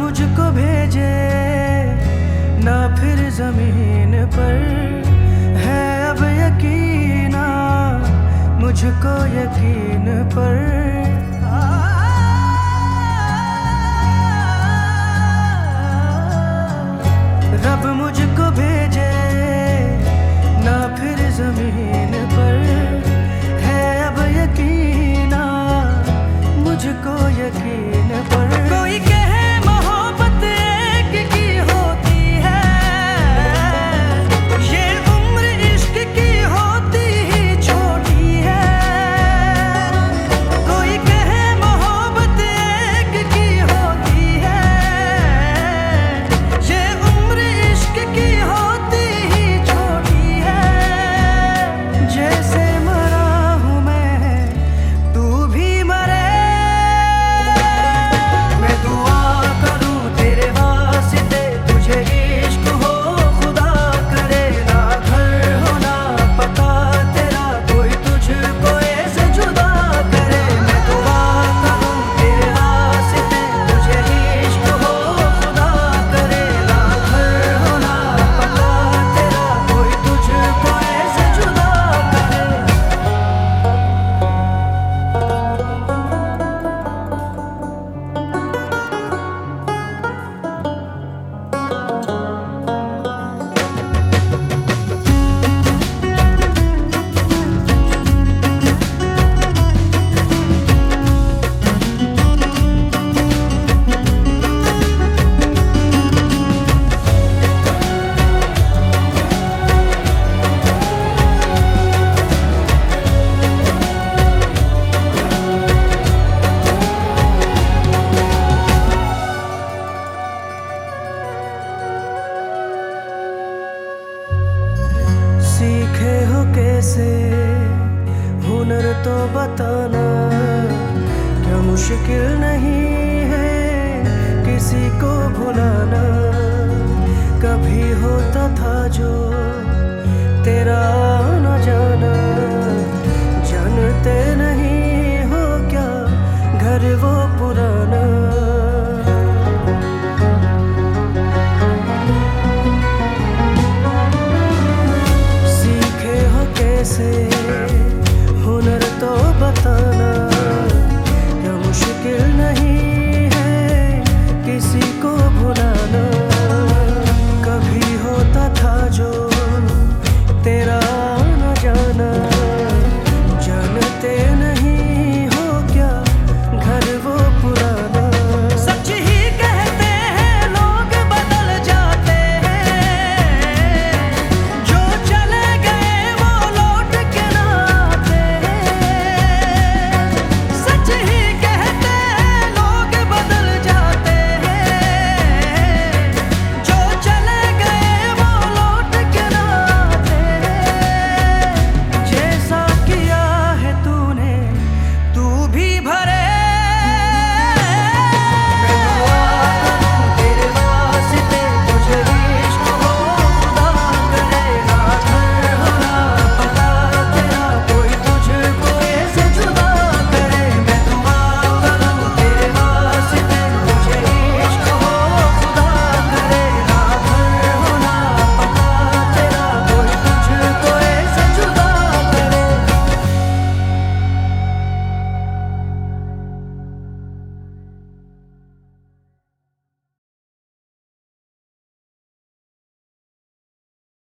मुझको भेजे ना फिर जमीन पर, है अब यकीना मुझको यकीन पर। रब मुझको भेजे ना फिर जमीन पर, है अब यकीना मुझको यकीन पर। कोई कहे मोहब्बत एक की होती है, ये उम्र इश्क की होती ही छोटी है। कोई कहे मोहब्बत एक की होती है, ये उम्र इश्क की होती ही छोटी है। जैसे मरा हूँ मैं तू भी मरे, मैं दुआ करूँ तेरे वास्ते तुझे इश्क हो खुदा करे। ना घर हो ना पता तेरा, कोई तुझको ऐसे जुदा करे। मैं दुआ करूँ तेरे वास्ते तुझे इश्क हो खुदा करे। ना घर हो ना पता तेरा, कोई तुझको ऐसे जुदा करे। सीखे हो कैसे हुनर तो बताना, क्या मुश्किल नहीं है किसी को भुलाना। कभी होता था जो